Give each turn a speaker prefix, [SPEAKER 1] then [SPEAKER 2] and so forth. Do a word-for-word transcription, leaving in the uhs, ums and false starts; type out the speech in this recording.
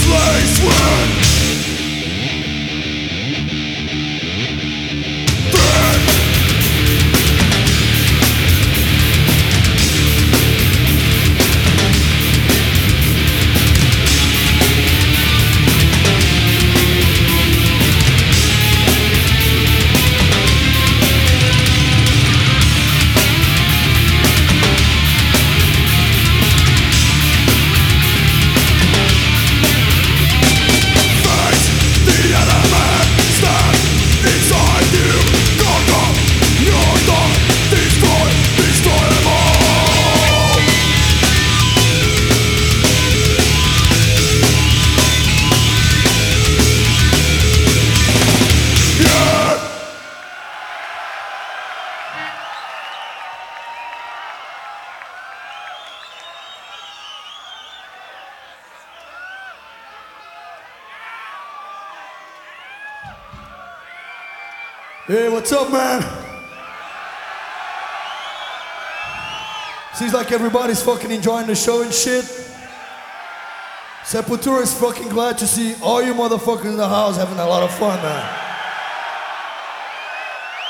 [SPEAKER 1] place when Hey, what's up, man? Seems like everybody's fucking enjoying the show and shit. Sepultura is fucking glad to see all you motherfuckers in the house having a lot of fun, man.